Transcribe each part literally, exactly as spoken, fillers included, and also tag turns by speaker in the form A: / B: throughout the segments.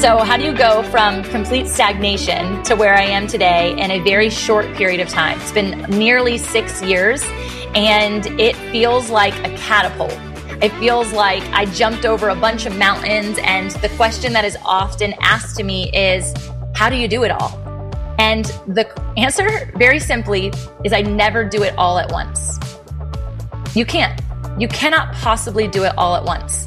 A: So how do you go from complete stagnation to where I am today in a very short period of time? It's been nearly six years and it feels like a catapult. It feels like I jumped over a bunch of mountains, and the question that is often asked to me is, how do you do it all? And the answer, very simply, is I never do it all at once. You can't. You cannot possibly do it all at once.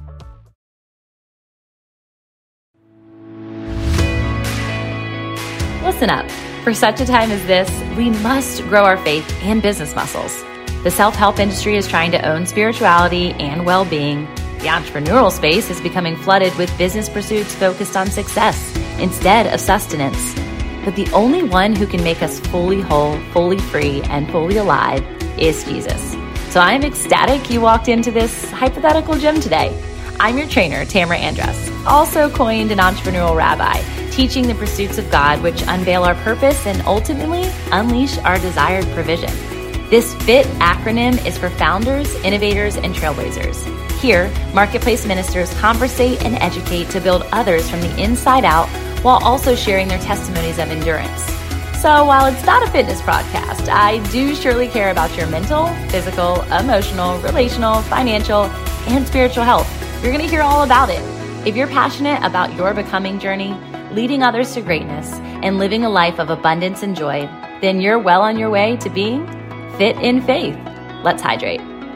A: Listen up. For such a time as this, we must grow our faith and business muscles. The self-help industry is trying to own spirituality and well-being. The entrepreneurial space is becoming flooded with business pursuits focused on success instead of sustenance. But the only one who can make us fully whole, fully free, and fully alive is Jesus. So I'm ecstatic you walked into this hypothetical gym today. I'm your trainer, Tamara Andrus, also coined an entrepreneurial rabbi, teaching the pursuits of God, which unveil our purpose and ultimately unleash our desired provision. This FIT acronym is for founders, innovators, and trailblazers. Here, marketplace ministers conversate and educate to build others from the inside out while also sharing their testimonies of endurance. So while it's not a fitness podcast, I do surely care about your mental, physical, emotional, relational, financial, and spiritual health. You're going to hear all about it. If you're passionate about your becoming journey, leading others to greatness, and living a life of abundance and joy, then you're well on your way to being fit in faith. Let's hydrate.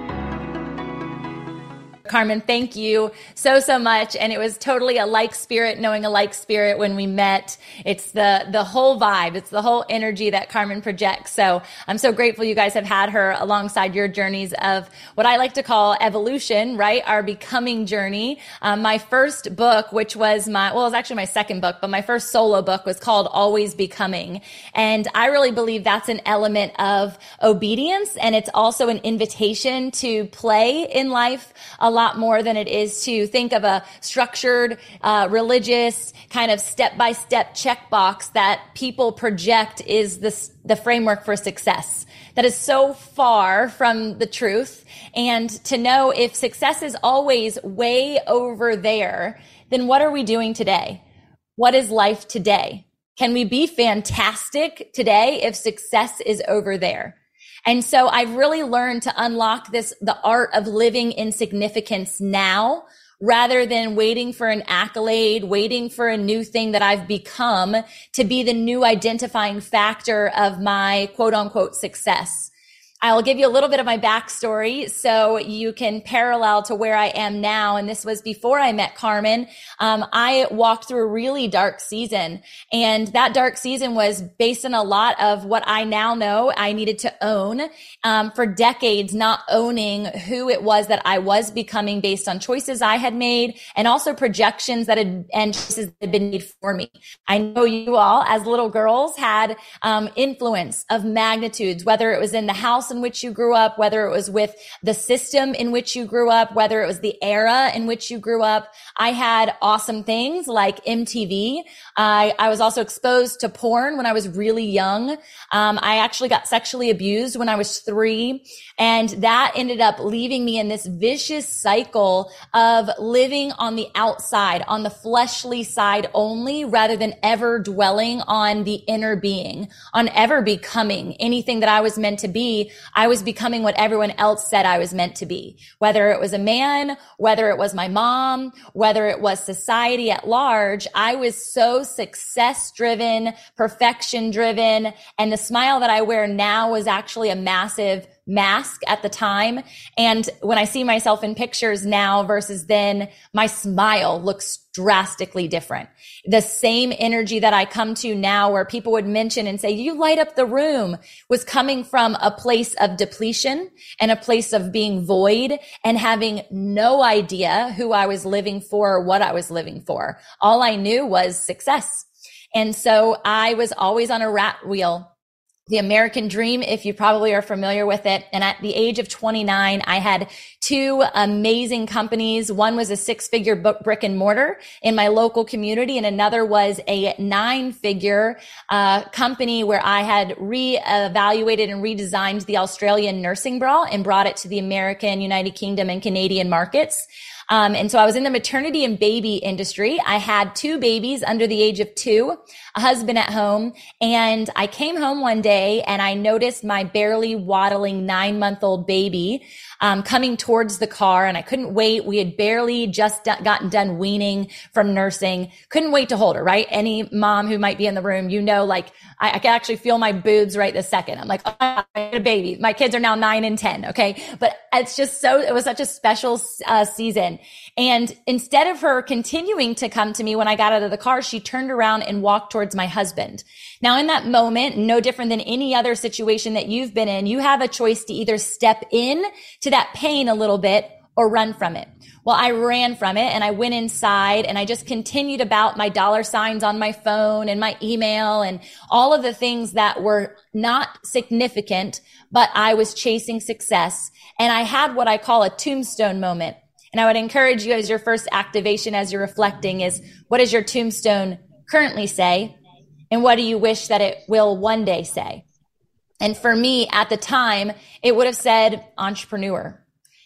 A: Carmen, thank you so, so much. And it was totally a like spirit, knowing a like spirit when we met. It's the, the whole vibe. It's the whole energy that Carmen projects. So I'm so grateful you guys have had her alongside your journeys of what I like to call evolution, right? Our becoming journey. Um, my first book, which was my, well, it was actually my second book, but my first solo book was called Always Becoming. And I really believe that's an element of obedience. And it's also an invitation to play in life a lot more than it is to think of a structured, uh, religious kind of step-by-step checkbox that people project is the, the framework for success. That is so far from the truth. And to know if success is always way over there, then what are we doing today? What is life today? Can we be fantastic today if success is over there? And so I've really learned to unlock this, the art of living in significance now, rather than waiting for an accolade, waiting for a new thing that I've become to be the new identifying factor of my quote unquote success. I'll give you a little bit of my backstory so you can parallel to where I am now. And this was before I met Carmen. Um, I walked through a really dark season, and that dark season was based on a lot of what I now know I needed to own, um, for decades, not owning who it was that I was becoming based on choices I had made and also projections that had, and choices that had been made for me. I know you all as little girls had, um, influence of magnitudes, whether it was in the house in which you grew up, whether it was with the system in which you grew up, whether it was the era in which you grew up. I had awesome things like M T V. I, I was also exposed to porn when I was really young. Um, I actually got sexually abused when I was three. And that ended up leaving me in this vicious cycle of living on the outside, on the fleshly side only, rather than ever dwelling on the inner being, on ever becoming anything that I was meant to be. I was becoming what everyone else said I was meant to be, whether it was a man, whether it was my mom, whether it was society at large. I was so success driven, perfection driven. And the smile that I wear now was actually a massive mask at the time. And when I see myself in pictures now versus then, my smile looks drastically different. The same energy that I come to now where people would mention and say, you light up the room, was coming from a place of depletion and a place of being void and having no idea who I was living for or what I was living for. All I knew was success. And so I was always on a rat wheel. The American dream, if you probably are familiar with it. And at the age of twenty-nine, I had two amazing companies. One was a six-figure brick and mortar in my local community, and another was a nine-figure uh, company where I had re-evaluated and redesigned the Australian nursing bra and brought it to the American, United Kingdom, and Canadian markets. Um, and so I was in the maternity and baby industry. I had two babies under the age of two, a husband at home. And I came home one day and I noticed my barely waddling nine month old baby Um, coming towards the car, and I couldn't wait. We had barely just d- gotten done weaning from nursing. Couldn't wait to hold her, right? Any mom who might be in the room, you know, like I, I can actually feel my boobs right this second. I'm like, oh, I had a baby. My kids are now nine and ten. Okay. But it's just so, it was such a special uh, season. And instead of her continuing to come to me when I got out of the car, she turned around and walked towards my husband. Now in that moment, no different than any other situation that you've been in, you have a choice to either step in to that pain a little bit or run from it. Well, I ran from it and I went inside and I just continued about my dollar signs on my phone and my email and all of the things that were not significant, but I was chasing success. And I had what I call a tombstone moment. And I would encourage you as your first activation, as you're reflecting, is what does your tombstone currently say? And what do you wish that it will one day say? And for me at the time, it would have said entrepreneur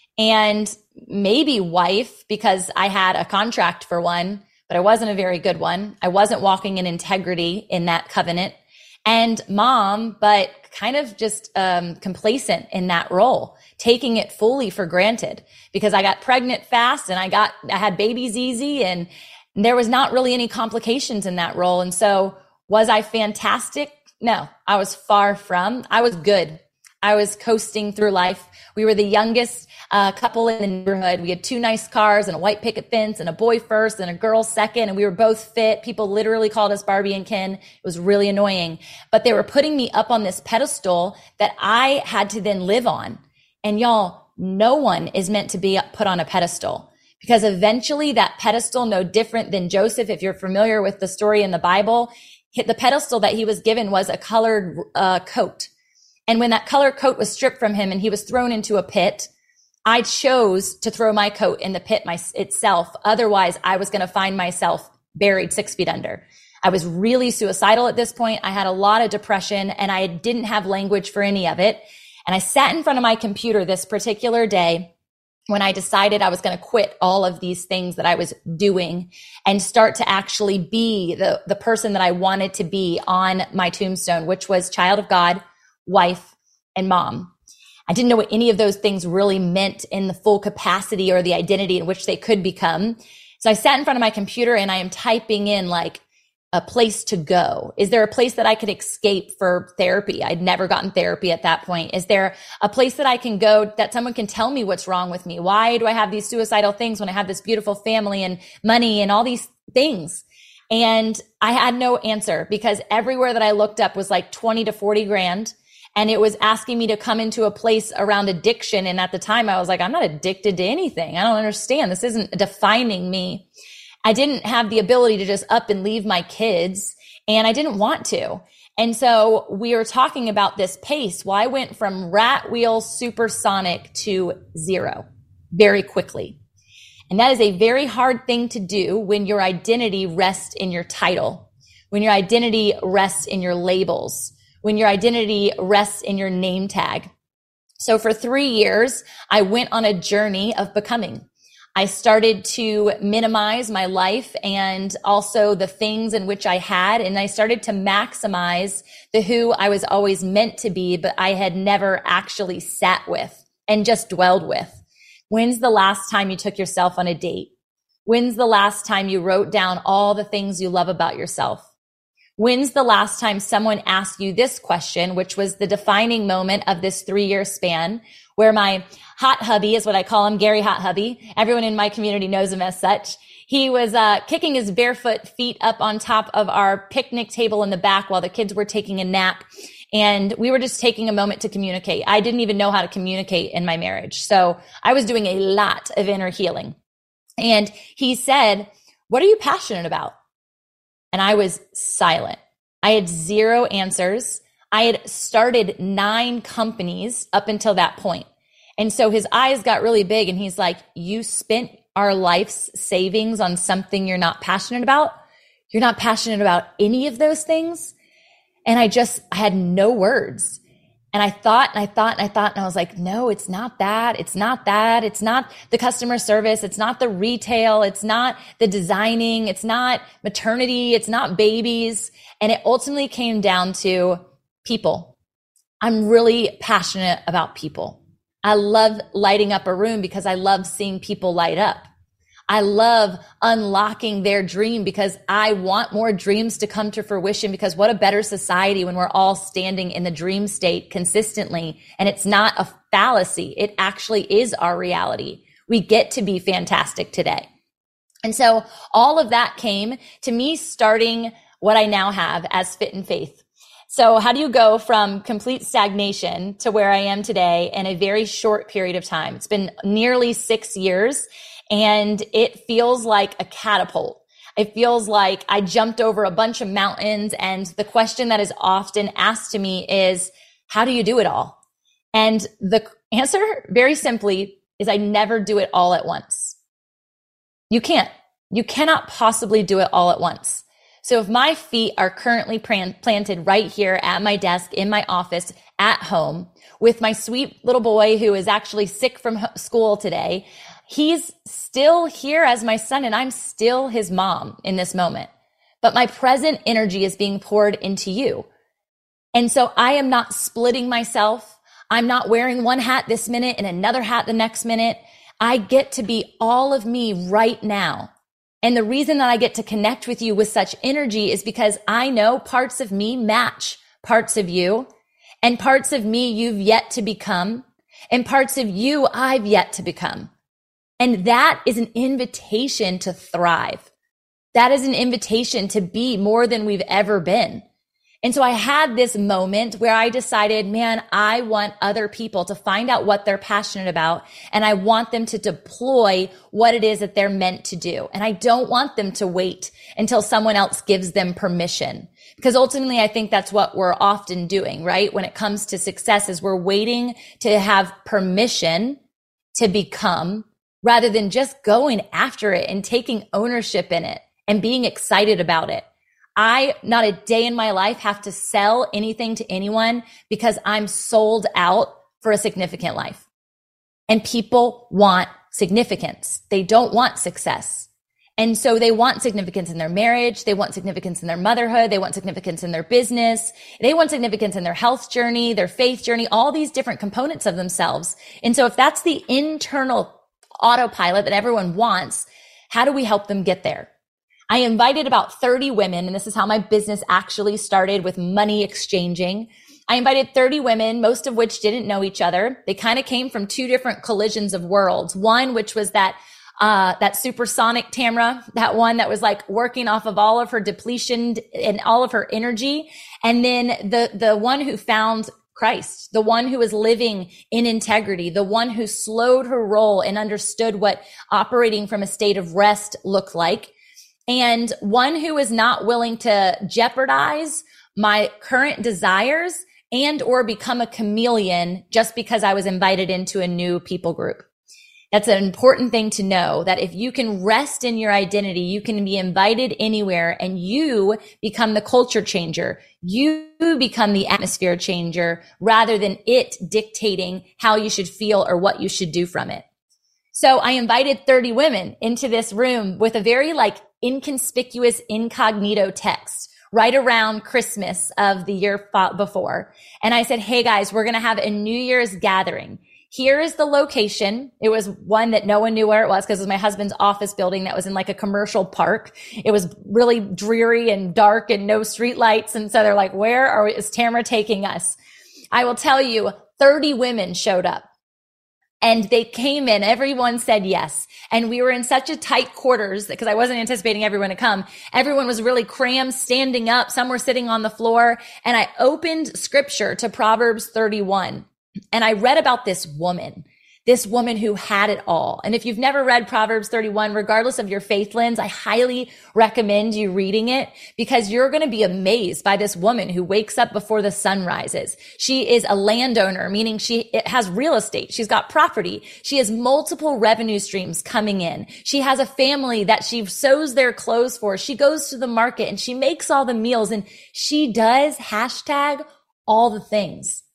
A: and maybe wife, because I had a contract for one, but I wasn't a very good one. I wasn't walking in integrity in that covenant, and mom, but kind of just um, complacent in that role, taking it fully for granted because I got pregnant fast and I got, I had babies easy and there was not really any complications in that role. And so was I fantastic? No, I was far from. I was good. I was coasting through life. We were the youngest uh, couple in the neighborhood. We had two nice cars and a white picket fence and a boy first and a girl second. And we were both fit. People literally called us Barbie and Ken. It was really annoying, but they were putting me up on this pedestal that I had to then live on. And y'all, no one is meant to be put on a pedestal, because eventually that pedestal, no different than Joseph, if you're familiar with the story in the Bible, the pedestal that he was given was a colored uh, coat. And when that colored coat was stripped from him and he was thrown into a pit, I chose to throw my coat in the pit my, itself. Otherwise, I was going to find myself buried six feet under. I was really suicidal at this point. I had a lot of depression and I didn't have language for any of it. And I sat in front of my computer this particular day when I decided I was going to quit all of these things that I was doing and start to actually be the, the person that I wanted to be on my tombstone, which was child of God, wife, and mom. I didn't know what any of those things really meant in the full capacity or the identity in which they could become. So I sat in front of my computer and I am typing in like a place to go. Is there a place that I could escape for therapy? I'd never gotten therapy at that point. Is there a place that I can go that someone can tell me what's wrong with me? Why do I have these suicidal things when I have this beautiful family and money and all these things? And I had no answer because everywhere that I looked up was like twenty to forty grand. And it was asking me to come into a place around addiction. And at the time I was like, I'm not addicted to anything. I don't understand. This isn't defining me. I didn't have the ability to just up and leave my kids, and I didn't want to. And so we were talking about this pace. Well, I went from rat wheel supersonic to zero very quickly. And that is a very hard thing to do when your identity rests in your title, when your identity rests in your labels, when your identity rests in your name tag. So for three years, I went on a journey of becoming. I started to minimize my life and also the things in which I had, and I started to maximize the who I was always meant to be, but I had never actually sat with and just dwelled with. When's the last time you took yourself on a date? When's the last time you wrote down all the things you love about yourself? When's the last time someone asked you this question, which was the defining moment of this three-year span, where my hot hubby is what I call him, Gary Hot Hubby. Everyone in my community knows him as such. He was uh kicking his barefoot feet up on top of our picnic table in the back while the kids were taking a nap. And we were just taking a moment to communicate. I didn't even know how to communicate in my marriage. So I was doing a lot of inner healing. And he said, "What are you passionate about?" And I was silent. I had zero answers. I had started nine companies up until that point. And so his eyes got really big and he's like, "You spent our life's savings on something you're not passionate about? You're not passionate about any of those things?" And I just, I had no words. And I thought and I thought and I thought, and I was like, no, it's not that. It's not that. It's not the customer service. It's not the retail. It's not the designing. It's not maternity. It's not babies. And it ultimately came down to people. I'm really passionate about people. I love lighting up a room because I love seeing people light up. I love unlocking their dream because I want more dreams to come to fruition, because what a better society when we're all standing in the dream state consistently. And it's not a fallacy. It actually is our reality. We get to be fantastic today. And so all of that came to me starting what I now have as Fit in Faith. So how do you go from complete stagnation to where I am today in a very short period of time? It's been nearly six years. And it feels like a catapult. It feels like I jumped over a bunch of mountains. And the question that is often asked to me is, how do you do it all? And the answer, very simply, is I never do it all at once. You can't. You cannot possibly do it all at once. So if my feet are currently planted right here at my desk, in my office, at home, with my sweet little boy who is actually sick from school today, he's still here as my son, and I'm still his mom in this moment. But my present energy is being poured into you. And so I am not splitting myself. I'm not wearing one hat this minute and another hat the next minute. I get to be all of me right now. And the reason that I get to connect with you with such energy is because I know parts of me match parts of you, and parts of me you've yet to become, and parts of you I've yet to become. And that is an invitation to thrive. That is an invitation to be more than we've ever been. And so I had this moment where I decided, man, I want other people to find out what they're passionate about, and I want them to deploy what it is that they're meant to do. And I don't want them to wait until someone else gives them permission, because ultimately I think that's what we're often doing, right? When it comes to success, is we're waiting to have permission to become, rather than just going after it and taking ownership in it and being excited about it. I, not a day in my life, have to sell anything to anyone because I'm sold out for a significant life. And people want significance. They don't want success. And so they want significance in their marriage. They want significance in their motherhood. They want significance in their business. They want significance in their health journey, their faith journey, all these different components of themselves. And so if that's the internal autopilot that everyone wants, how do we help them get there? I invited about thirty women, and this is how my business actually started, with money exchanging. I invited thirty women, most of which didn't know each other. They kind of came from two different collisions of worlds. One, which was that, uh, that supersonic Tamra, that one that was like working off of all of her depletion and all of her energy. And then the, the one who found Christ, the one who was living in integrity, the one who slowed her roll and understood what operating from a state of rest looked like. And one who is not willing to jeopardize my current desires and or become a chameleon just because I was invited into a new people group. That's an important thing to know, that if you can rest in your identity, you can be invited anywhere and you become the culture changer. You become the atmosphere changer rather than it dictating how you should feel or what you should do from it. So I invited thirty women into this room with a very like inconspicuous incognito text right around Christmas of the year before. And I said, hey guys, we're going to have a New Year's gathering. Here is the location. It was one that no one knew where it was because it was my husband's office building that was in like a commercial park. It was really dreary and dark and no street lights. And so they're like, where are we, is Tamara taking us? I will tell you, thirty women showed up. And they came in, everyone said yes. And we were in such a tight quarters because I wasn't anticipating everyone to come. Everyone was really crammed, standing up. Some were sitting on the floor. And I opened scripture to Proverbs thirty-one. And I read about this woman, this woman who had it all. And if you've never read Proverbs thirty-one, regardless of your faith lens, I highly recommend you reading it because you're going to be amazed by this woman who wakes up before the sun rises. She is a landowner, meaning she has real estate. She's got property. She has multiple revenue streams coming in. She has a family that she sews their clothes for. She goes to the market and she makes all the meals and she does hashtag all the things.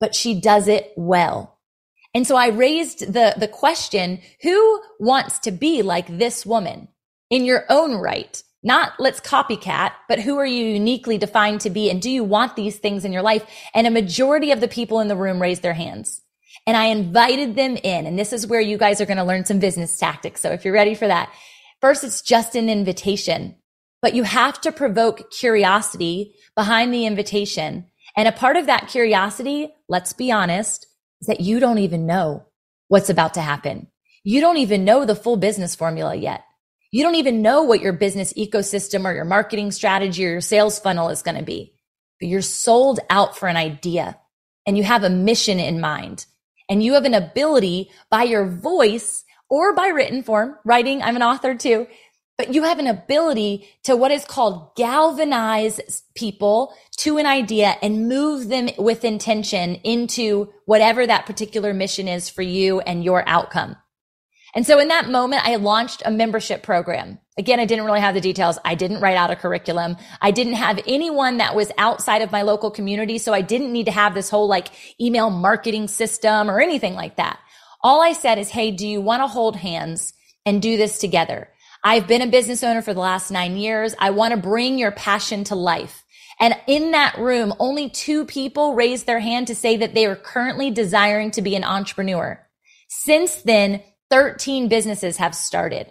A: but she does it well. And so I raised the, the question, who wants to be like this woman in your own right? Not let's copycat, but who are you uniquely defined to be? And do you want these things in your life? And a majority of the people in the room raised their hands. And I invited them in. And this is where you guys are going to learn some business tactics. So if you're ready for that, first, it's just an invitation, but you have to provoke curiosity behind the invitation. And a part of that curiosity, let's be honest, is that you don't even know what's about to happen. You don't even know the full business formula yet. You don't even know what your business ecosystem or your marketing strategy or your sales funnel is going to be, but you're sold out for an idea and you have a mission in mind and you have an ability by your voice or by written form, writing. I'm an author too, but you have an ability to what is called galvanize people to an idea and move them with intention into whatever that particular mission is for you and your outcome. And so in that moment, I launched a membership program. Again, I didn't really have the details. I didn't write out a curriculum. I didn't have anyone that was outside of my local community. So I didn't need to have this whole like email marketing system or anything like that. All I said is, hey, do you want to hold hands and do this together? I've been a business owner for the last nine years. I want to bring your passion to life. And in that room, only two people raised their hand to say that they are currently desiring to be an entrepreneur. Since then, thirteen businesses have started.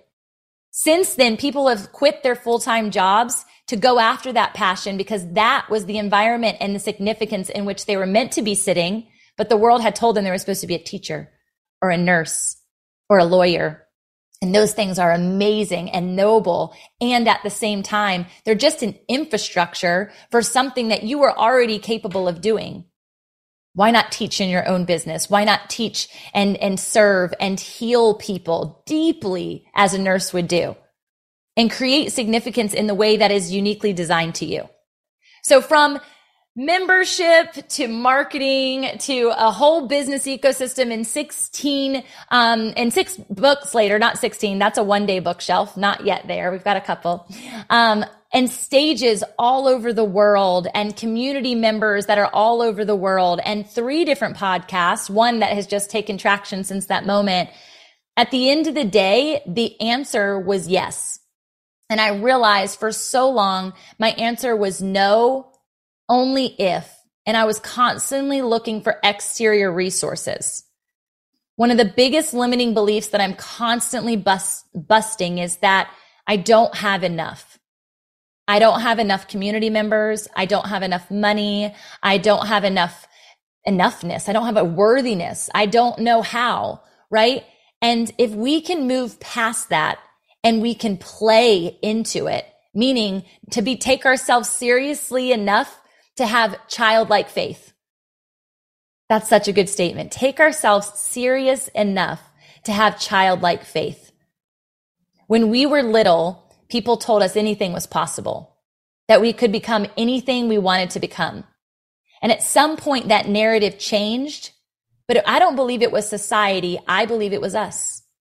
A: Since then, people have quit their full-time jobs to go after that passion because that was the environment and the significance in which they were meant to be sitting, but the world had told them they were supposed to be a teacher or a nurse or a lawyer. And those things are amazing and noble. And at the same time, they're just an infrastructure for something that you were already capable of doing. Why not teach in your own business? Why not teach and, and serve and heal people deeply as a nurse would do and create significance in the way that is uniquely designed to you? So from membership to marketing to a whole business ecosystem in sixteen, um, and six books later, not sixteen, that's a one day bookshelf, not yet there. We've got a couple, um, and stages all over the world and community members that are all over the world and three different podcasts, one that has just taken traction since that moment. At the end of the day, the answer was yes. And I realized for so long, my answer was no, only if, and I was constantly looking for exterior resources. One of the biggest limiting beliefs that I'm constantly bust, busting is that I don't have enough. I don't have enough community members. I don't have enough money. I don't have enough enoughness. I don't have a worthiness. I don't know how, right? And if we can move past that and we can play into it, meaning to be, take ourselves seriously enough to have childlike faith. That's such a good statement. Take ourselves serious enough to have childlike faith. When we were little, people told us anything was possible, that we could become anything we wanted to become. And at some point that narrative changed, but I don't believe it was society. I believe it was us.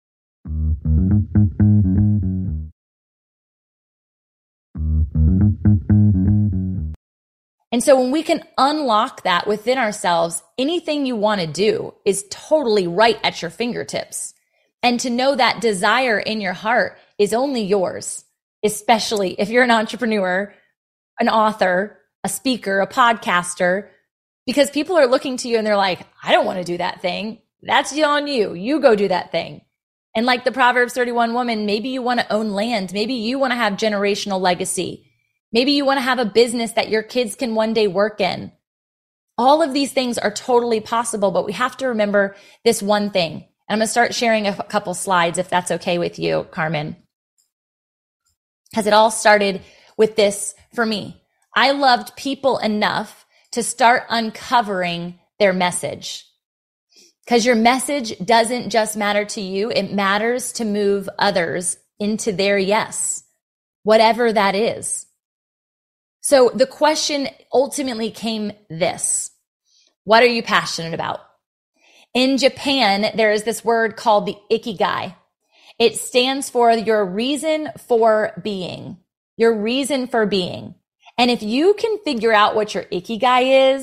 A: And so when we can unlock that within ourselves, anything you want to do is totally right at your fingertips. And to know that desire in your heart is only yours, especially if you're an entrepreneur, an author, a speaker, a podcaster, because people are looking to you and they're like, I don't want to do that thing. That's on you. You go do that thing. And like the Proverbs thirty-one woman, maybe you want to own land. Maybe you want to have generational legacy. Maybe you want to have a business that your kids can one day work in. All of these things are totally possible, but we have to remember this one thing. And I'm going to start sharing a couple slides if that's okay with you, Carmen. Because it all started with this for me. I loved people enough to start uncovering their message. Because your message doesn't just matter to you. It matters to move others into their yes, whatever that is. So the question ultimately came this: what are you passionate about? In Japan, there is this word called the ikigai. It stands for your reason for being, your reason for being. And if you can figure out what your ikigai is,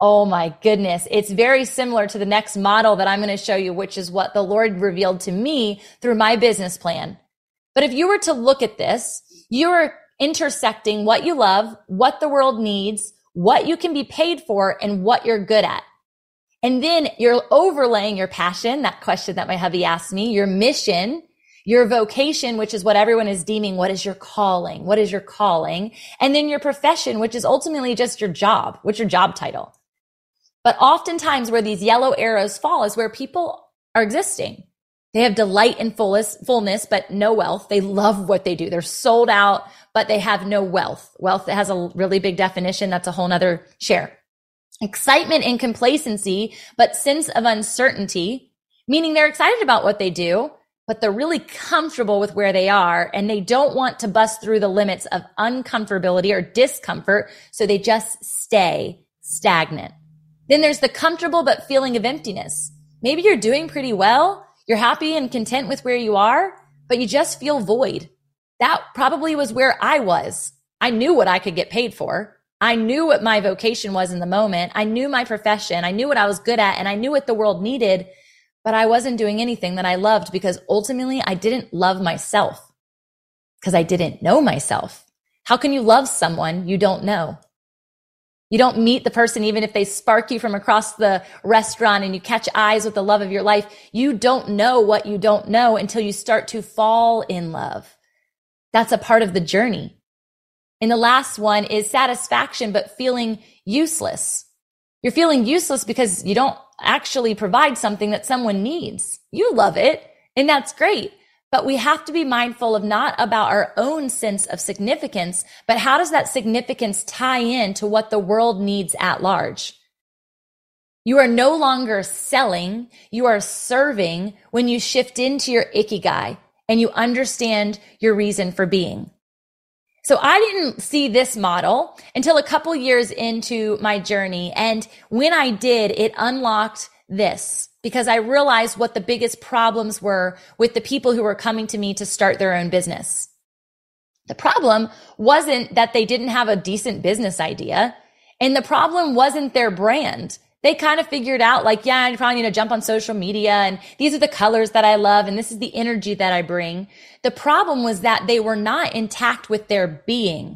A: Oh my goodness. It's very similar to the next model that I'm going to show you, which is what the Lord revealed to me through my business plan. But if you were to look at this, you're intersecting what you love, what the world needs, what you can be paid for, and what you're good at. And then you're overlaying your passion, that question that my hubby asked me, your mission, your vocation, which is what everyone is deeming. What is your calling? What is your calling? And then your profession, which is ultimately just your job. What's your job title? But oftentimes where these yellow arrows fall is where people are existing. They have delight and fullness, fullness, but no wealth. They love what they do. They're sold out, but they have no wealth. Wealth has a really big definition. That's a whole nother share. Excitement and complacency, but sense of uncertainty, meaning they're excited about what they do, but they're really comfortable with where they are, and they don't want to bust through the limits of uncomfortability or discomfort, so they just stay stagnant. Then there's the comfortable but feeling of emptiness. Maybe you're doing pretty well, you're happy and content with where you are, but you just feel void. That probably was where I was. I knew what I could get paid for. I knew what my vocation was in the moment. I knew my profession. I knew what I was good at, and I knew what the world needed. But I wasn't doing anything that I loved because ultimately I didn't love myself because I didn't know myself. How can you love someone you don't know? You don't meet the person even if they spark you from across the restaurant and you catch eyes with the love of your life. You don't know what you don't know until you start to fall in love. That's a part of the journey. And the last one is satisfaction, but feeling useless. You're feeling useless because you don't actually provide something that someone needs. You love it, and that's great. But we have to be mindful of not about our own sense of significance, but how does that significance tie in to what the world needs at large? You are no longer selling, you are serving when you shift into your ikigai and you understand your reason for being. So I didn't see this model until a couple years into my journey. And when I did, it unlocked this because I realized what the biggest problems were with the people who were coming to me to start their own business. The problem wasn't that they didn't have a decent business idea. And the problem wasn't their brand. They kind of figured out like, yeah, I probably need to jump on social media and these are the colors that I love and this is the energy that I bring. The problem was that they were not intact with their being.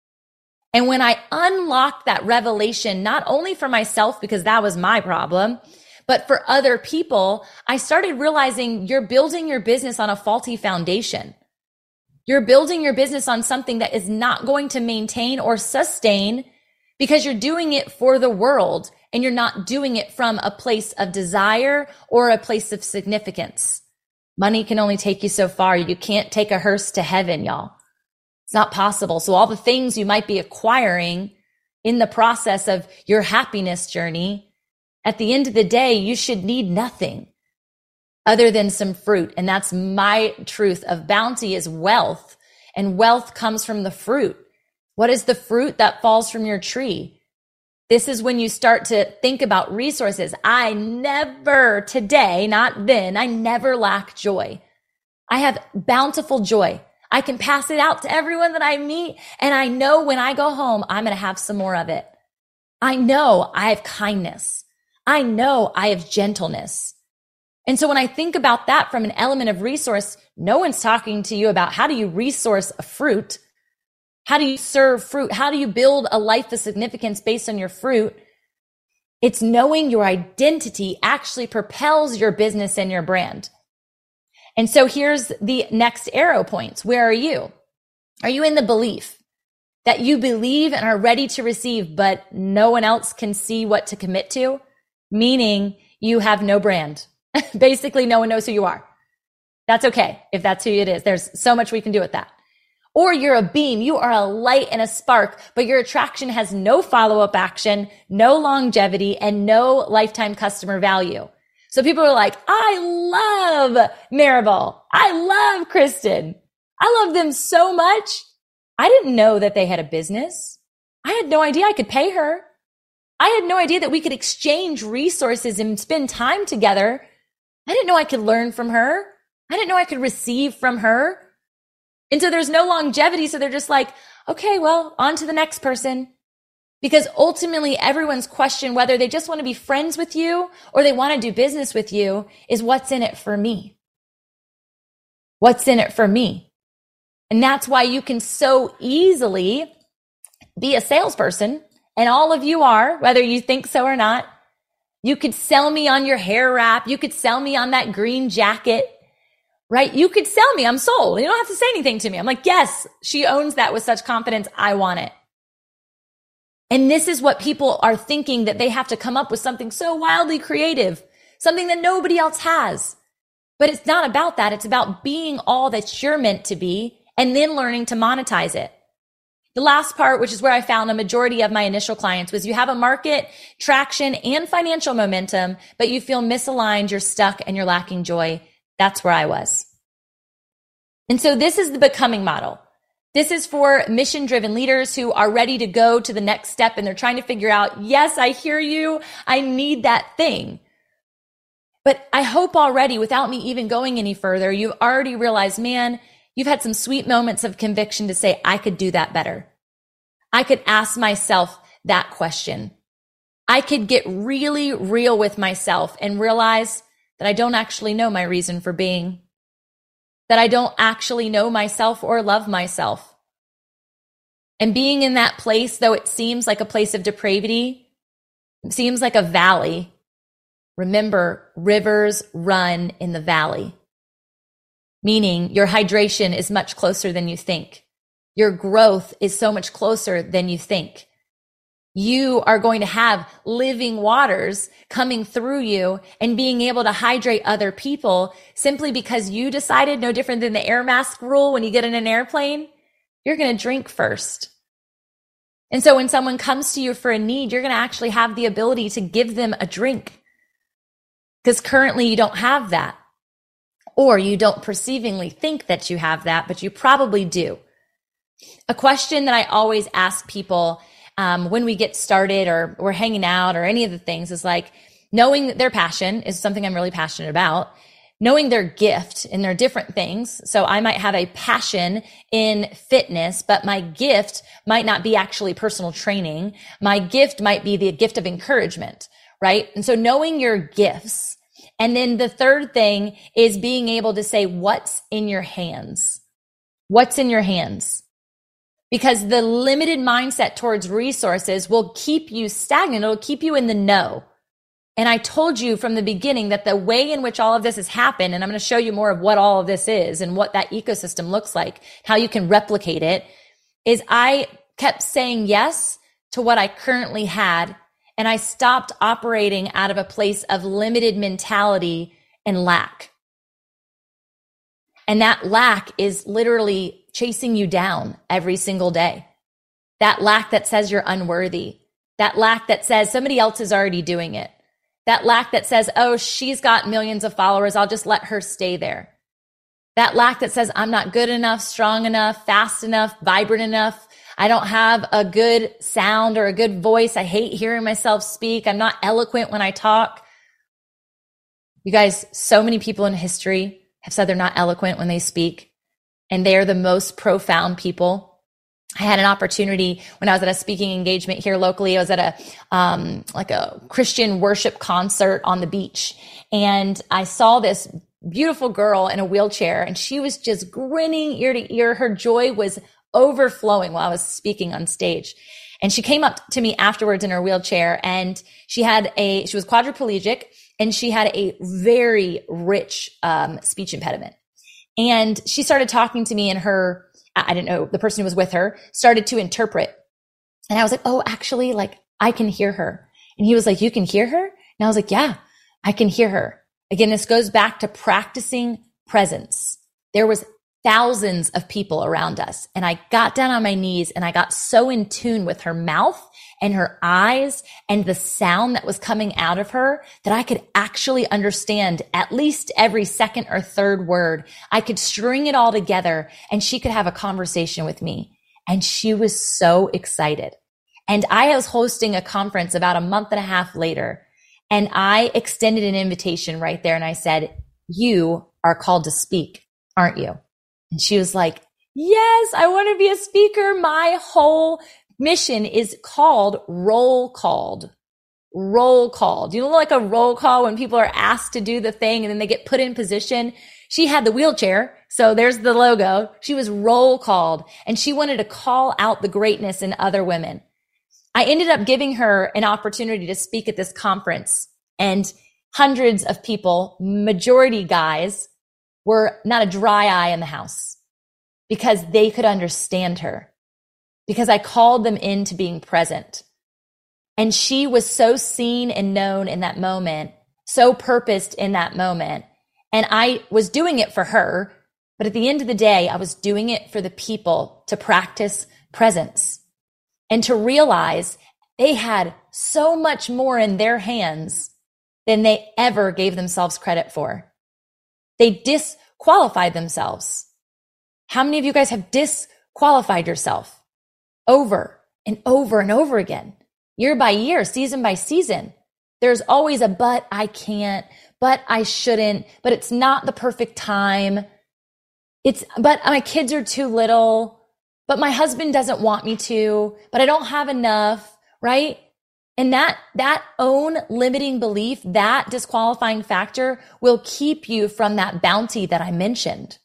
A: And when I unlocked that revelation, not only for myself, because that was my problem, but for other people, I started realizing you're building your business on a faulty foundation. You're building your business on something that is not going to maintain or sustain because you're doing it for the world. And you're not doing it from a place of desire or a place of significance. Money can only take you so far. You can't take a hearse to heaven, y'all. It's not possible. So all the things you might be acquiring in the process of your happiness journey, at the end of the day, you should need nothing other than some fruit. And that's my truth of bounty is wealth. And wealth comes from the fruit. What is the fruit that falls from your tree? This is when you start to think about resources. I never today, not then, I never lack joy. I have bountiful joy. I can pass it out to everyone that I meet. And I know when I go home, I'm going to have some more of it. I know I have kindness. I know I have gentleness. And so when I think about that from an element of resource, no one's talking to you about how do you resource a fruit? How do you serve fruit? How do you build a life of significance based on your fruit? It's knowing your identity actually propels your business and your brand. And so here's the next arrow points. Where are you? Are you in the belief that you believe and are ready to receive, but no one else can see what to commit to? Meaning you have no brand. Basically, no one knows who you are. That's okay if that's who it is. There's so much we can do with that. Or you're a beam, you are a light and a spark, but your attraction has no follow-up action, no longevity, and no lifetime customer value. So people are like, I love Maribel. I love Kristen. I love them so much. I didn't know that they had a business. I had no idea I could pay her. I had no idea that we could exchange resources and spend time together. I didn't know I could learn from her. I didn't know I could receive from her. And so there's no longevity. So they're just like, okay, well, on to the next person Because ultimately everyone's question, whether they just want to be friends with you or they want to do business with you, is what's in it for me? What's in it for me? And that's why you can so easily be a salesperson, and all of you are, whether you think so or not. You could sell me on your hair wrap. You could sell me on that green jacket, right? You could sell me. I'm sold. You don't have to say anything to me. I'm like, yes, she owns that with such confidence. I want it. And this is what people are thinking, that they have to come up with something so wildly creative, something that nobody else has. But it's not about that. It's about being all that you're meant to be and then learning to monetize it. The last part, which is where I found a majority of my initial clients, was you have a market, traction, and financial momentum, but you feel misaligned, you're stuck, and you're lacking joy. That's where I was. And so this is the becoming model. This is for mission-driven leaders who are ready to go to the next step, and they're trying to figure out, yes, I hear you. I need that thing. But I hope already, without me even going any further, you've already realized, man, you've had some sweet moments of conviction to say, I could do that better. I could ask myself that question. I could get really real with myself and realize that I don't actually know my reason for being, that I don't actually know myself or love myself. And being in that place, though it seems like a place of depravity, it seems like a valley. Remember, rivers run in the valley. Meaning your hydration is much closer than you think. Your growth is so much closer than you think. You are going to have living waters coming through you and being able to hydrate other people simply because you decided, no different than the air mask rule when you get in an airplane, you're going to drink first. And so when someone comes to you for a need, you're going to actually have the ability to give them a drink, because currently you don't have that. Or you don't perceivingly think that you have that, but you probably do. A question that I always ask people um, when we get started or we're hanging out or any of the things is like, knowing their passion is something I'm really passionate about. Knowing their gift, and they're different things. So I might have a passion in fitness, but my gift might not be actually personal training. My gift might be the gift of encouragement, right? And so knowing your gifts. And then the third thing is being able to say, what's in your hands? What's in your hands? Because the limited mindset towards resources will keep you stagnant. It'll keep you in the no. And I told you from the beginning that the way in which all of this has happened, and I'm going to show you more of what all of this is and what that ecosystem looks like, how you can replicate it, is I kept saying yes to what I currently had. And I stopped operating out of a place of limited mentality and lack. And that lack is literally chasing you down every single day. That lack that says you're unworthy. That lack that says somebody else is already doing it. That lack that says, oh, she's got millions of followers, I'll just let her stay there. That lack that says, I'm not good enough, strong enough, fast enough, vibrant enough. I don't have a good sound or a good voice. I hate hearing myself speak. I'm not eloquent when I talk. You guys, so many people in history have said they're not eloquent when they speak, and they are the most profound people. I had an opportunity when I was at a speaking engagement here locally. I was at a, um, like a Christian worship concert on the beach, and I saw this beautiful girl in a wheelchair, and she was just grinning ear to ear. Her joy was overflowing while I was speaking on stage. And she came up to me afterwards in her wheelchair, and she had a, she was quadriplegic, and she had a very rich um, speech impediment. And she started talking to me, and her, I didn't know, the person who was with her started to interpret. And I was like, oh, actually, like, I can hear her. And he was like, you can hear her? And I was like, yeah, I can hear her. Again, this goes back to practicing presence. There was thousands of people around us. And I got down on my knees, and I got so in tune with her mouth and her eyes and the sound that was coming out of her that I could actually understand at least every second or third word. I could string it all together, and she could have a conversation with me. And she was so excited. And I was hosting a conference about a month and a half later, and I extended an invitation right there. And I said, you are called to speak, aren't you? And she was like, yes, I want to be a speaker. My whole mission is called roll called. Roll call. Do you know like a roll call when people are asked to do the thing and then they get put in position? She had the wheelchair. So there's the logo. She was roll called and she wanted to call out the greatness in other women. I ended up giving her an opportunity to speak at this conference, and hundreds of people, majority guys, were not a dry eye in the house because they could understand her, because I called them into being present. And she was so seen and known in that moment, so purposed in that moment. And I was doing it for her, but at the end of the day, I was doing it for the people to practice presence and to realize they had so much more in their hands than they ever gave themselves credit for. They disqualified themselves. How many of you guys have disqualified yourself over and over and over again? Year by year, season by season, there's always a, but I can't, but I shouldn't, but it's not the perfect time. It's, but my kids are too little, but my husband doesn't want me to, but I don't have enough, right? And that, that own limiting belief, that disqualifying factor will keep you from that bounty that I mentioned.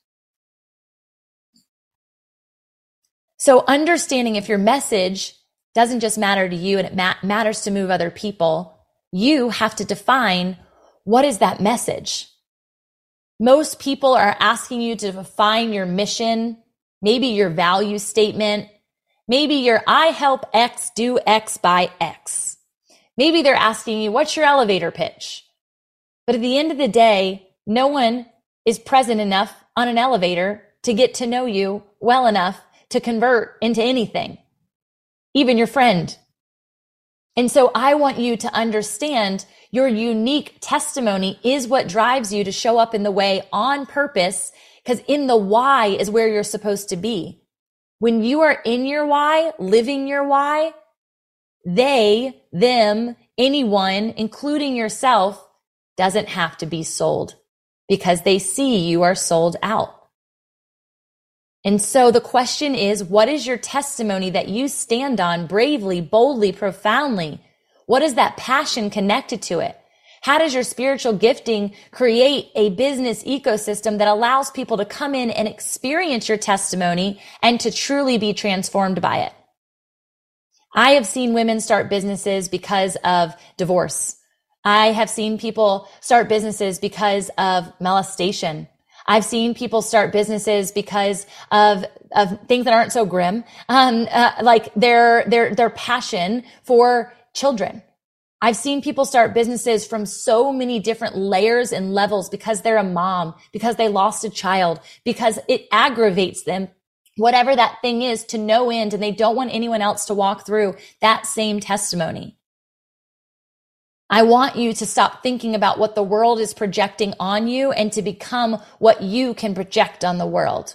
A: So understanding if your message doesn't just matter to you and it ma- matters to move other people, you have to define what is that message. Most people are asking you to define your mission, maybe your value statement, maybe your I help X do X by X. Maybe they're asking you, what's your elevator pitch? But at the end of the day, no one is present enough on an elevator to get to know you well enough to convert into anything. Even your friend. And so I want you to understand your unique testimony is what drives you to show up in the way on purpose, because in the why is where you're supposed to be. When you are in your why, living your why, they, them, anyone, including yourself, doesn't have to be sold because they see you are sold out. And so the question is, what is your testimony that you stand on bravely, boldly, profoundly? What is that passion connected to it? How does your spiritual gifting create a business ecosystem that allows people to come in and experience your testimony and to truly be transformed by it? I have seen women start businesses because of divorce. I have seen people start businesses because of molestation. I've seen people start businesses because of, of things that aren't so grim, um, uh, like their, their, their passion for children. I've seen people start businesses from so many different layers and levels because they're a mom, because they lost a child, because it aggravates them, whatever that thing is, to no end, and they don't want anyone else to walk through that same testimony. I want you to stop thinking about what the world is projecting on you and to become what you can project on the world.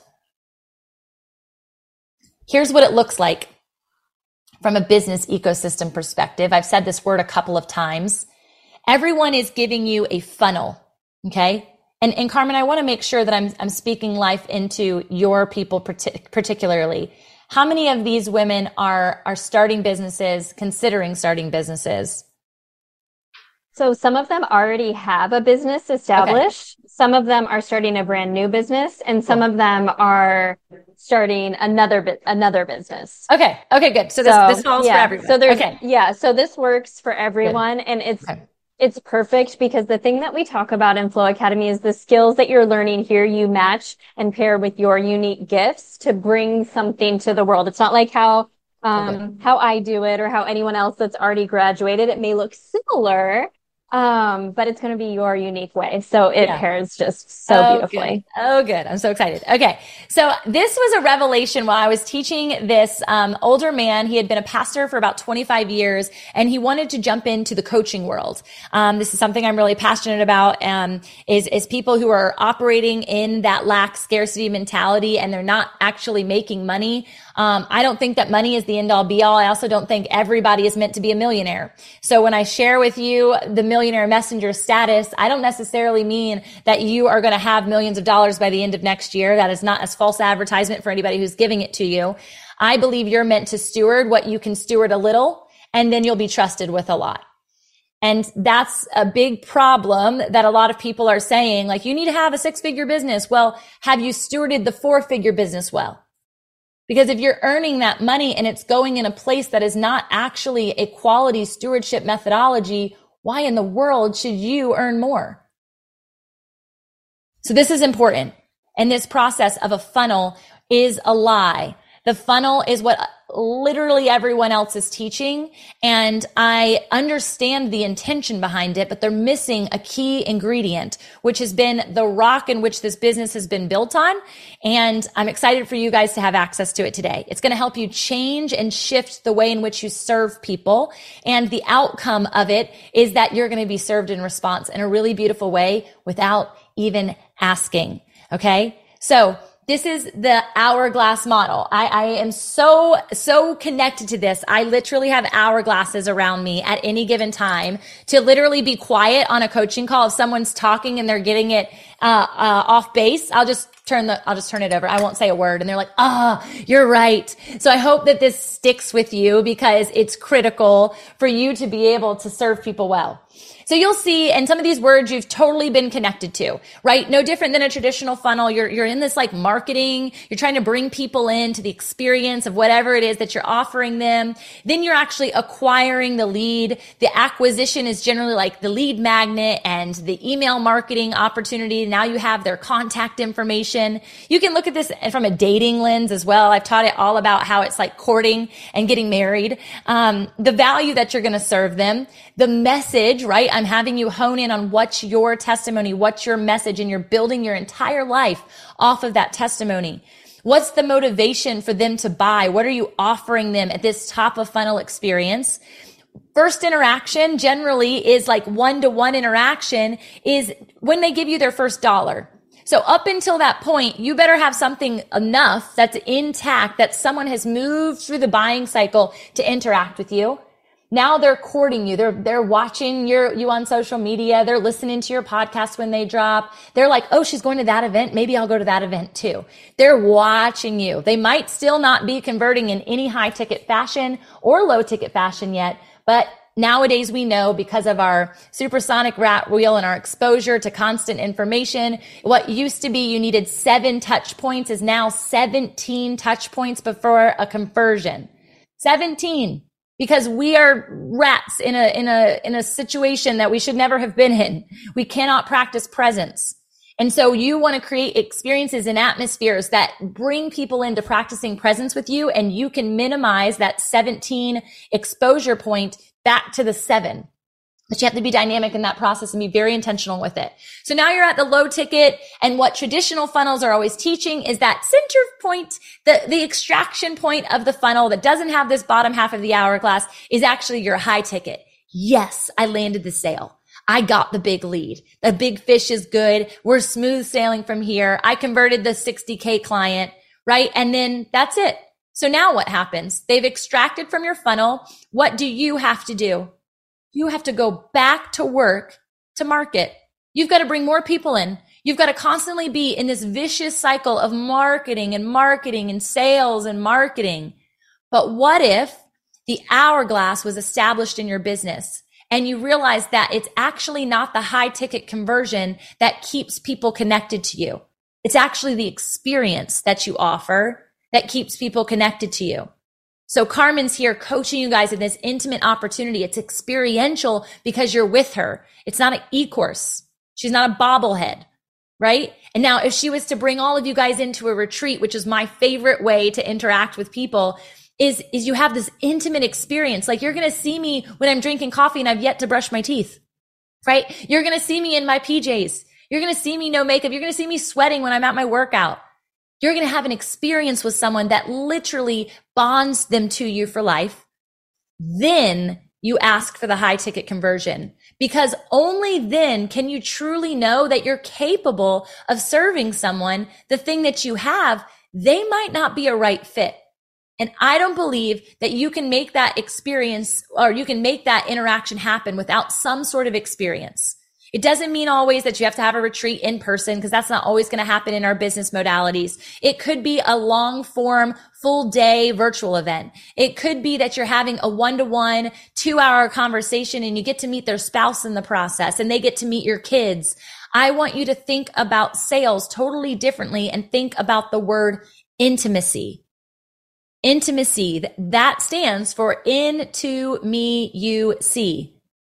A: Here's what it looks like from a business ecosystem perspective. I've said this word a couple of times. Everyone is giving you a funnel, okay? And, and Carmen, I want to make sure that I'm, I'm speaking life into your people partic- particularly. How many of these women are, are starting businesses, considering starting businesses?
B: So some of them already have a business established. Okay. Some of them are starting a brand new business, and some cool. of them are starting another bu- another business.
A: Okay. Okay, good. So this, so, this falls
B: yeah.
A: for everyone.
B: So there's,
A: okay.
B: yeah. So this works for everyone, good. and it's, okay. it's perfect because the thing that we talk about in Flow Academy is the skills that you're learning here, you match and pair with your unique gifts to bring something to the world. It's not like how, um, okay. how I do it or how anyone else that's already graduated. It may look similar, Um, but it's going to be your unique way. So it yeah. pairs just so
A: oh,
B: beautifully.
A: Good. Oh, good. I'm so excited. Okay. So this was a revelation while I was teaching this, um, older man. He had been a pastor for about twenty-five years and he wanted to jump into the coaching world. Um, this is something I'm really passionate about, um, is, is people who are operating in that lack scarcity mentality and they're not actually making money. Um, I don't think that money is the end all be all. I also don't think everybody is meant to be a millionaire. So when I share with you the million Millionaire Messenger status, I don't necessarily mean that you are going to have millions of dollars by the end of next year. That is not a false advertisement for anybody who's giving it to you. I believe you're meant to steward what you can steward a little, and then you'll be trusted with a lot. And that's a big problem that a lot of people are saying, like, you need to have a six-figure business. Well, have you stewarded the four-figure business well? Because if you're earning that money and it's going in a place that is not actually a quality stewardship methodology, why in the world should you earn more? So this is important. And this process of a funnel is a lie. The funnel is what literally everyone else is teaching. And I understand the intention behind it, but they're missing a key ingredient, which has been the rock in which this business has been built on. And I'm excited for you guys to have access to it today. It's going to help you change and shift the way in which you serve people. And the outcome of it is that you're going to be served in response in a really beautiful way without even asking. Okay. So this is the hourglass model. I, I am so, so connected to this. I literally have hourglasses around me at any given time to literally be quiet on a coaching call. If someone's talking and they're getting it uh, uh, off base, I'll just turn the, I'll just turn it over. I won't say a word. And they're like, ah, oh, you're right. So I hope that this sticks with you because it's critical for you to be able to serve people well. So you'll see, and some of these words you've totally been connected to, right? No different than a traditional funnel. You're, you're in this like marketing. You're trying to bring people into the experience of whatever it is that you're offering them. Then you're actually acquiring the lead. The acquisition is generally like the lead magnet and the email marketing opportunity. Now you have their contact information. You can look at this from a dating lens as well. I've taught it all about how it's like courting and getting married. Um, the value that you're going to serve them, the message, right? I'm having you hone in on what's your testimony, what's your message, and you're building your entire life off of that testimony. What's the motivation for them to buy? What are you offering them at this top of funnel experience? First interaction generally is like one-to-one interaction is when they give you their first dollar. So up until that point, you better have something enough that's intact that someone has moved through the buying cycle to interact with you. Now they're courting you. They're, they're watching your, you on social media. They're listening to your podcast when they drop. They're like, oh, she's going to that event. Maybe I'll go to that event too. They're watching you. They might still not be converting in any high ticket fashion or low ticket fashion yet, but nowadays we know because of our supersonic rat wheel and our exposure to constant information, what used to be you needed seven touch points is now seventeen touch points before a conversion. seventeen. Because we are rats in a, in a, in a situation that we should never have been in. We cannot practice presence. And so you want to create experiences and atmospheres that bring people into practicing presence with you, and you can minimize that seventeen exposure point back to the seven. But you have to be dynamic in that process and be very intentional with it. So now you're at the low ticket, and what traditional funnels are always teaching is that center point, the, the extraction point of the funnel that doesn't have this bottom half of the hourglass is actually your high ticket. Yes, I landed the sale. I got the big lead. The big fish is good. We're smooth sailing from here. I converted the sixty K client, right? And then that's it. So now what happens? They've extracted from your funnel. What do you have to do? You have to go back to work to market. You've got to bring more people in. You've got to constantly be in this vicious cycle of marketing and marketing and sales and marketing. But what if the hourglass was established in your business and you realize that it's actually not the high ticket conversion that keeps people connected to you? It's actually the experience that you offer that keeps people connected to you. So Carmen's here coaching you guys in this intimate opportunity. It's experiential because you're with her. It's not an e-course. She's not a bobblehead, right? And now if she was to bring all of you guys into a retreat, which is my favorite way to interact with people, is, is you have this intimate experience. Like you're going to see me when I'm drinking coffee and I've yet to brush my teeth, right? You're going to see me in my P Js. You're going to see me no makeup. You're going to see me sweating when I'm at my workout. You're going to have an experience with someone that literally bonds them to you for life. Then you ask for the high ticket conversion, because only then can you truly know that you're capable of serving someone. The thing that you have, they might not be a right fit. And I don't believe that you can make that experience or you can make that interaction happen without some sort of experience. It doesn't mean always that you have to have a retreat in person, because that's not always going to happen in our business modalities. It could be a long form, full day virtual event. It could be that you're having a one-to-one, two hour conversation and you get to meet their spouse in the process and they get to meet your kids. I want you to think about sales totally differently and think about the word intimacy. Intimacy, that stands for into me, you see.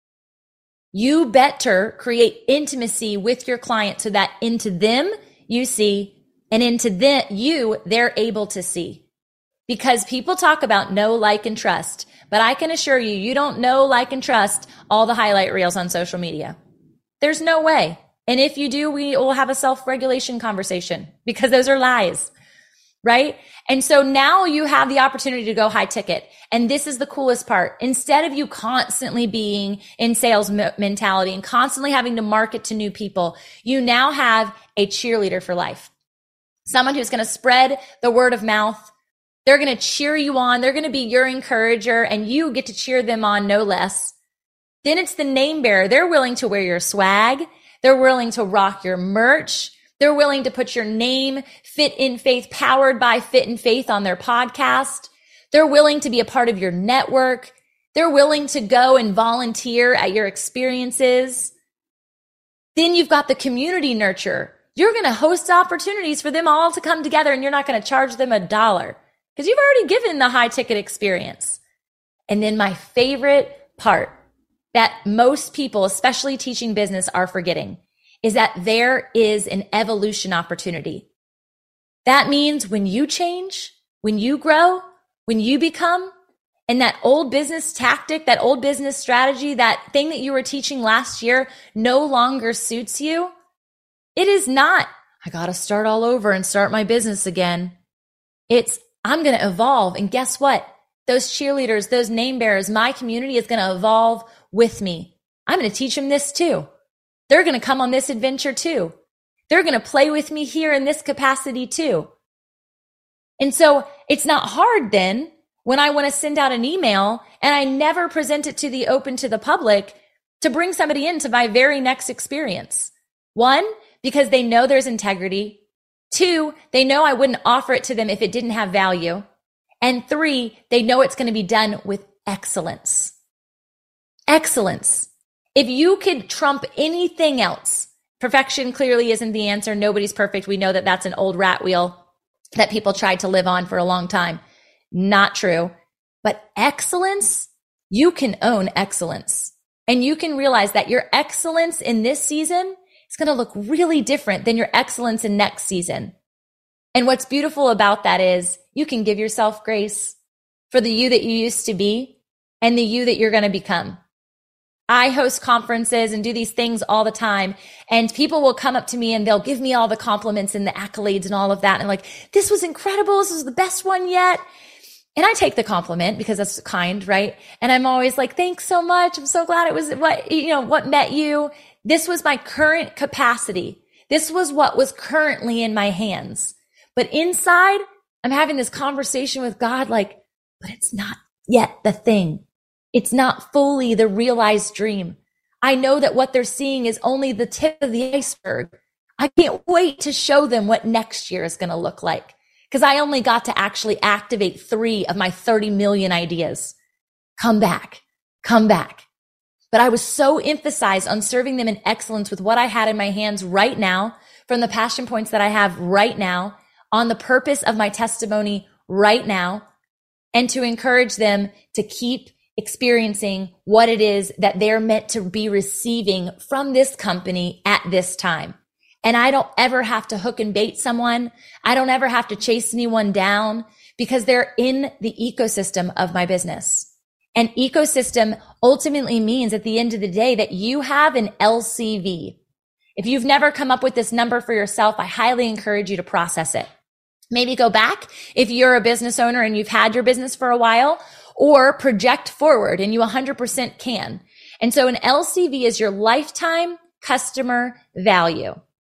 A: You better create intimacy with your client so that into them you see, and into them, you, they're able to see. Because people talk about know, like, and trust, but I can assure you, you don't know, like, and trust all the highlight reels on social media. There's no way. And if you do, we will have a self-regulation conversation, because those are lies. Right? And so now you have the opportunity to go high ticket. And this is the coolest part. Instead of you constantly being in sales m- mentality and constantly having to market to new people, you now have a cheerleader for life. Someone who's going to spread the word of mouth. They're going to cheer you on. They're going to be your encourager, and you get to cheer them on no less. Then it's the name bearer. They're willing to wear your swag. They're willing to rock your merch. They're willing to put your name, Fit in Faith, powered by Fit in Faith, on their podcast. They're willing to be a part of your network. They're willing to go and volunteer at your experiences. Then you've got the community nurture. You're going to host opportunities for them all to come together, and you're not going to charge them a dollar because you've already given the high ticket experience. And then my favorite part that most people, especially teaching business, are forgetting is that there is an evolution opportunity. That means when you change, when you grow, when you become, and that old business tactic, that old business strategy, that thing that you were teaching last year no longer suits you, it is not, I got to start all over and start my business again. It's, I'm going to evolve. And guess what? Those cheerleaders, those name bearers, my community is going to evolve with me. I'm going to teach them this too. They're going to come on this adventure too. They're going to play with me here in this capacity too. And so it's not hard then when I want to send out an email and I never present it to the open to the public to bring somebody into my very next experience. One, because they know there's integrity. Two, they know I wouldn't offer it to them if it didn't have value. And three, they know it's going to be done with excellence. Excellence. If you could trump anything else, perfection clearly isn't the answer. Nobody's perfect. We know that that's an old rat wheel that people tried to live on for a long time. Not true. But excellence, you can own excellence. And you can realize that your excellence in this season is going to look really different than your excellence in next season. And what's beautiful about that is you can give yourself grace for the you that you used to be and the you that you're going to become. I host conferences and do these things all the time, and people will come up to me and they'll give me all the compliments and the accolades and all of that. And like, this was incredible. This was the best one yet. And I take the compliment because that's kind, right? And I'm always like, thanks so much. I'm so glad it was what, you know, what met you. This was my current capacity. This was what was currently in my hands. But inside, I'm having this conversation with God, like, but it's not yet the thing. It's not fully the realized dream. I know that what they're seeing is only the tip of the iceberg. I can't wait to show them what next year is going to look like, because I only got to actually activate three of my thirty million ideas. Come back, come back. But I was so emphasized on serving them in excellence with what I had in my hands right now, from the passion points that I have right now, on the purpose of my testimony right now, and to encourage them to keep experiencing what it is that they're meant to be receiving from this company at this time. And I don't ever have to hook and bait someone. I don't ever have to chase anyone down, because they're in the ecosystem of my business. And ecosystem ultimately means at the end of the day that you have an L C V. If you've never come up with this number for yourself, I highly encourage you to process it. Maybe go back if you're a business owner and you've had your business for a while, or project forward, and you one hundred percent can. And so an L C V is your lifetime customer value.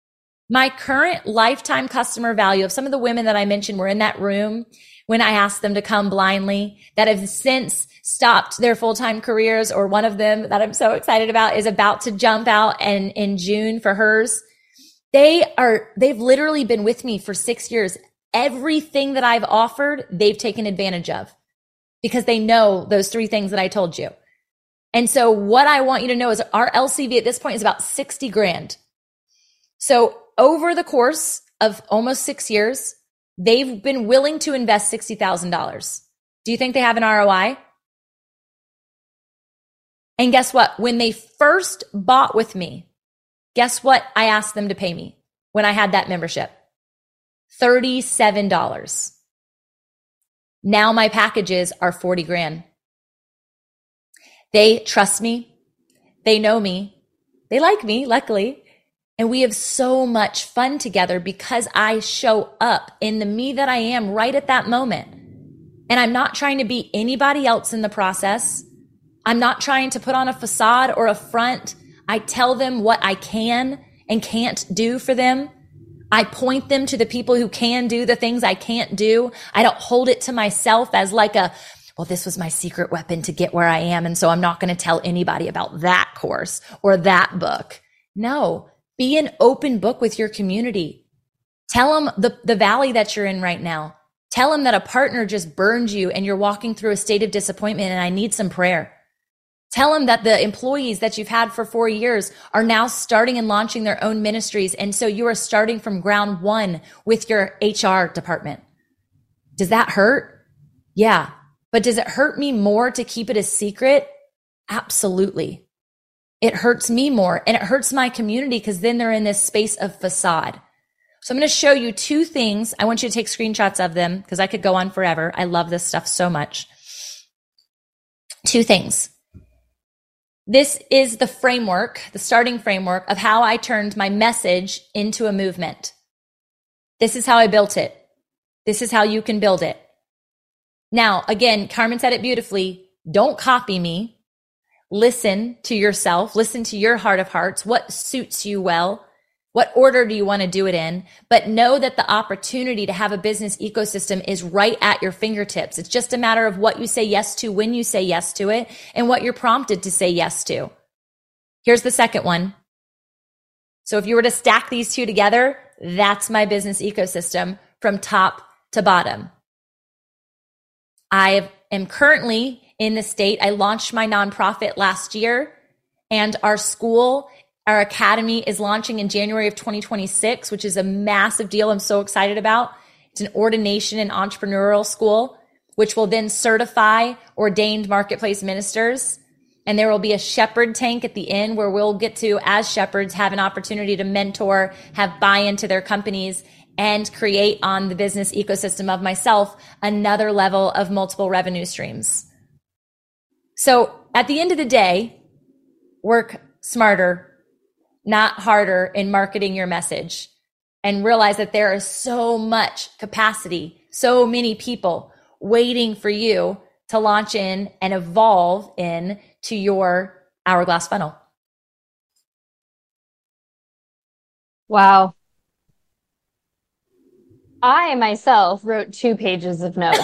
A: My current lifetime customer value of some of the women that I mentioned were in that room when I asked them to come blindly, that have since stopped their full-time careers, or one of them that I'm so excited about is about to jump out and in June for hers. They are, they've literally been with me for six years. Everything that I've offered, they've taken advantage of because they know those three things that I told you. And so what I want you to know is our L C V at this point is about sixty grand. So over the course of almost six years, they've been willing to invest sixty thousand dollars. Do you think they have an R O I? And guess what? When they first bought with me, guess what I asked them to pay me when I had that membership? thirty-seven dollars. Now my packages are forty grand. They trust me. They know me. They like me, luckily. And we have so much fun together because I show up in the me that I am right at that moment. And I'm not trying to be anybody else in the process. I'm not trying to put on a facade or a front. I tell them what I can and can't do for them. I point them to the people who can do the things I can't do. I don't hold it to myself as like a, well, this was my secret weapon to get where I am. And so I'm not going to tell anybody about that course or that book. No, be an open book with your community. Tell them the, the valley that you're in right now. Tell them that a partner just burned you and you're walking through a state of disappointment and I need some prayer. Tell them that the employees that you've had for four years are now starting and launching their own ministries. And so you are starting from ground one with your H R department. Does that hurt? Yeah. But does it hurt me more to keep it a secret? Absolutely. It hurts me more and it hurts my community because then they're in this space of facade. So I'm going to show you two things. I want you to take screenshots of them because I could go on forever. I love this stuff so much. Two things. This is the framework, the starting framework of how I turned my message into a movement. This is how I built it. This is how you can build it. Now, again, Carmen said it beautifully. Don't copy me. Listen to yourself. Listen to your heart of hearts. What suits you well? What order do you want to do it in? But know that the opportunity to have a business ecosystem is right at your fingertips. It's just a matter of what you say yes to, when you say yes to it, and what you're prompted to say yes to. Here's the second one. So if you were to stack these two together, that's my business ecosystem from top to bottom. I am currently in the state. I launched my nonprofit last year, and our school Our academy is launching in January of twenty twenty-six, which is a massive deal I'm so excited about. It's an ordination and entrepreneurial school, which will then certify ordained marketplace ministers. And there will be a shepherd tank at the end where we'll get to, as shepherds, have an opportunity to mentor, have buy-in to their companies, and create on the business ecosystem of myself another level of multiple revenue streams. So at the end of the day, work smarter, not harder in marketing your message, and realize that there is so much capacity, so many people waiting for you to launch in and evolve in to your hourglass funnel.
B: Wow. I myself wrote two pages of notes.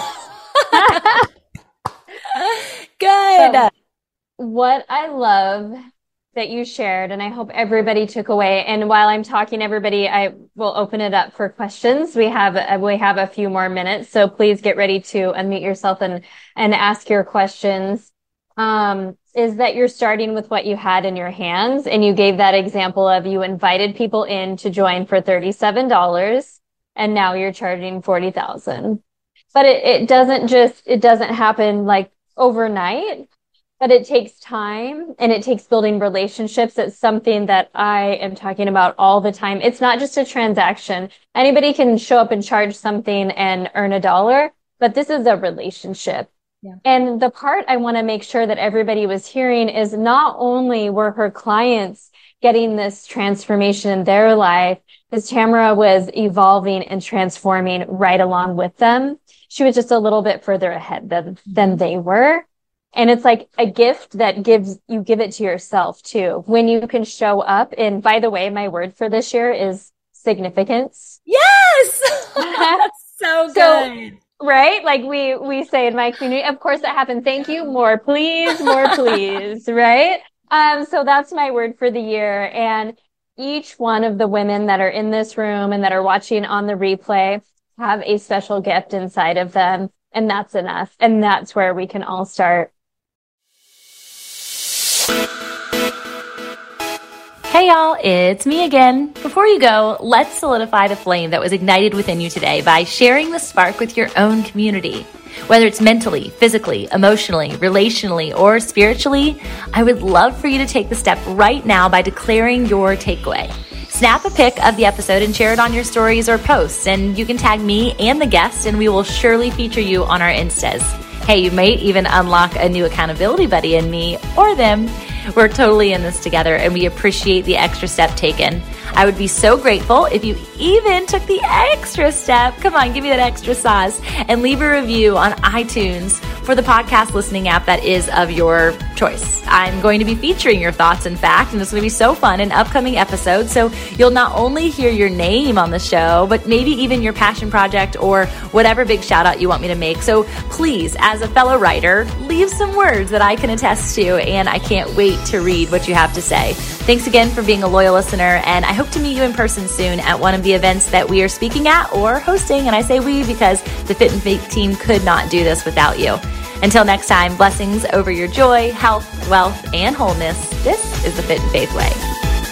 A: Good.
B: So what I love that you shared, and I hope everybody took away. And while I'm talking, everybody, I will open it up for questions. We have we have a few more minutes, so please get ready to unmute yourself and and ask your questions. Um, is that you're starting with what you had in your hands, and you gave that example of you invited people in to join for thirty-seven dollars, and now you're charging forty thousand dollars. But it, it doesn't just it doesn't happen like overnight. But it takes time and it takes building relationships. It's something that I am talking about all the time. It's not just a transaction. Anybody can show up and charge something and earn a dollar, but this is a relationship. Yeah. And the part I want to make sure that everybody was hearing is not only were her clients getting this transformation in their life, as Tamara was evolving and transforming right along with them. She was just a little bit further ahead than, than they were. And it's like a gift that gives, you give it to yourself too. When you can show up, and by the way, my word for this year is significance.
A: Yes. That's so good.
B: So, right? Like we, we say in my community, of course that happened. Thank you. More, please. More, please. Right? Um, so that's my word for the year. And each one of the women that are in this room and that are watching on the replay have a special gift inside of them. And that's enough. And that's where we can all start.
A: Hey y'all, it's me again. Before you go, let's solidify the flame that was ignited within you today by sharing the spark with your own community. Whether it's mentally, physically, emotionally, relationally, or spiritually, I would love for you to take the step right now by declaring your takeaway. Snap a pic of the episode and share it on your stories or posts, and you can tag me and the guest, and we will surely feature you on our Instas. Hey, you might even unlock a new accountability buddy in me or them. We're totally in this together, and we appreciate the extra step taken. I would be so grateful if you even took the extra step. Come on, give me that extra sauce and leave a review on iTunes for the podcast listening app that is of your choice. I'm going to be featuring your thoughts, in fact, and it's going to be so fun in upcoming episodes. So you'll not only hear your name on the show, but maybe even your passion project or whatever big shout out you want me to make. So please, as a fellow writer, leave some words that I can attest to, and I can't wait to read what you have to say. Thanks again for being a loyal listener, and I hope to meet you in person soon at one of the events that we are speaking at or hosting. And I say we because the Fit and Faith team could not do this without you. Until next time, blessings over your joy, health, wealth, and wholeness. This is the Fit and Faith way.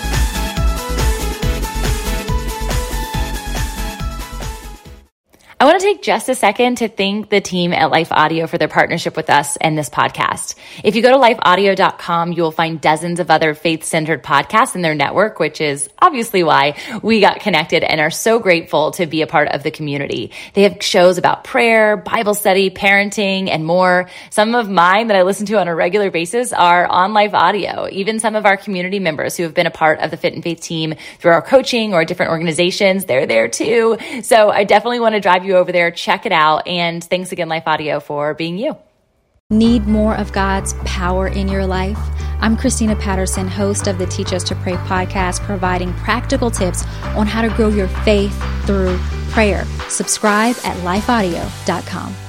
A: I want to take just a second to thank the team at Life Audio for their partnership with us and this podcast. If you go to life audio dot com, you will find dozens of other faith-centered podcasts in their network, which is obviously why we got connected and are so grateful to be a part of the community. They have shows about prayer, Bible study, parenting, and more. Some of mine that I listen to on a regular basis are on Life Audio. Even some of our community members who have been a part of the Fit and Faith team through our coaching or different organizations, they're there too. So I definitely want to drive you over there. Check it out. And thanks again, Life Audio, for being you.
C: Need more of God's power in your life? I'm Christina Patterson, host of the Teach Us to Pray podcast, providing practical tips on how to grow your faith through prayer. Subscribe at life audio dot com.